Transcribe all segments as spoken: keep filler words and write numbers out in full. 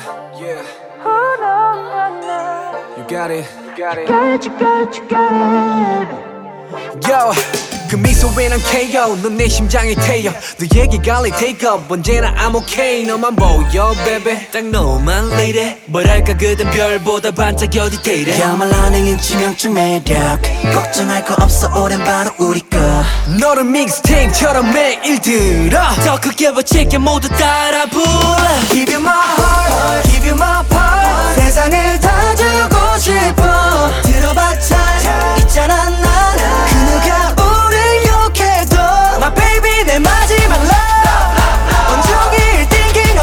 yeah. You got it, you got it. You got it, you got it. Yo, 그 미소에 난 케이오. 넌 내 심장이 태워. 너 얘기가 like take up. 언제나 I'm okay. 너만 보여 baby. 딱 너만 lady. 뭐랄까 그댄 별보다 반짝여 디테일해. 야말라는 치명적 매력. 걱정할 거 없어 오랜 바로 우리 거. 너를 믹스테이프처럼 매일 들어. 더 크게 버칠게 모두 따라 불러. Give you my heart, give you my part. 세상을 다 주고 싶어. 들어봤자 있잖아 난 그 누가 우릴 욕해도 My baby 내 마지막 love. 온종일 thinking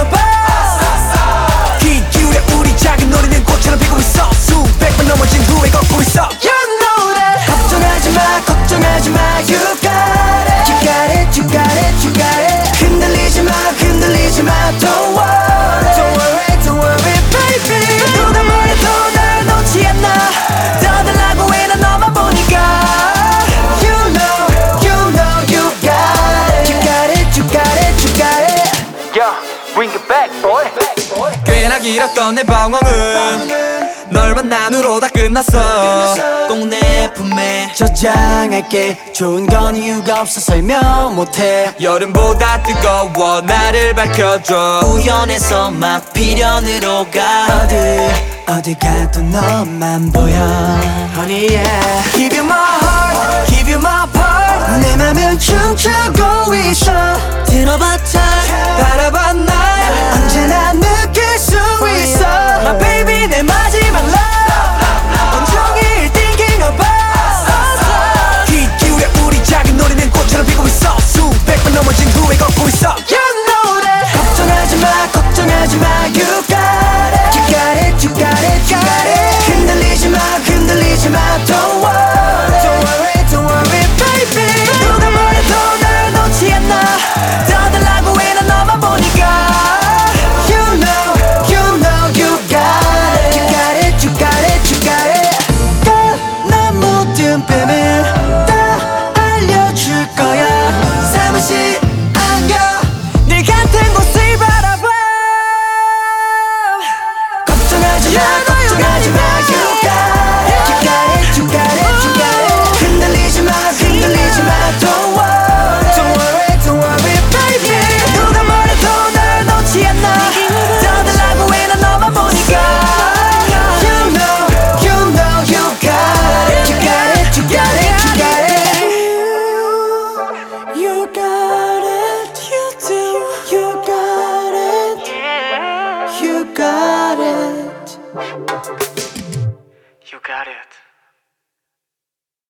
about. 귀 기울여 우리 작은 노래는 꽃처럼 피고 있어. 수백 번 넘어진 후에 걷고 있어. You know that. 걱정하지 마 걱정하지 마 You got it You got it You got it You got it. 흔들리지 마 흔들리지 마 Don't worry Don't worry Don't worry baby. 누가 뭐래도 날 놓지 않아. 더 달라고 해 난 너만 보니까. You know You know You got it You got it You got it You got it. Yo, bring it back boy. 꽤나 길었던 내 방황은 널 만남으로 다 끝났어. 꼭 내 품에 저장할게. 좋은 건 이유가 없어 설명 못해. 여름보다 뜨거워 나를 밝혀줘. 우연해서 막 비련으로 가. 어디 어디 가도 너만 보여. Honey yeah. Give you my heart Give you my part. 내 맘은 춤추고 있어. 들어봤자 바라봐 날 언제나 느낄 수 있어. My baby 내 마지막 love. 온종일 thinking about. 귀 기울여 우리 작은 노래는 꽃처럼 피고 있어. 수백 번 넘어진 후에 걷고 있어. You know that. 걱정하지 마 걱정하지 마 You got it You got it You got it You got it. 흔들리지 마 흔들리지 마 Don't worry Don't worry Don't worry baby. 누가 뭐래도 날 놓지 않아. 더 달라고 해 난 너만 보니까. You know You know You got it You got it You got it You got it. 난 모든 비밀 다 알려줄 거야. 사무실 안겨 늘 같은 곳을 바라봐. 걱정하지 마 걱정하지 마 You got it You got it You got it You got it. 흔들리지 마 흔들리지 마 Don't worry Don't worry Don't worry baby. 누가 뭐래도 날 놓지 않아. 더 달라고 해 난 너만 보니까. You know You know You got it You got it You got it You got it. You got it You do You got it You got it You got it.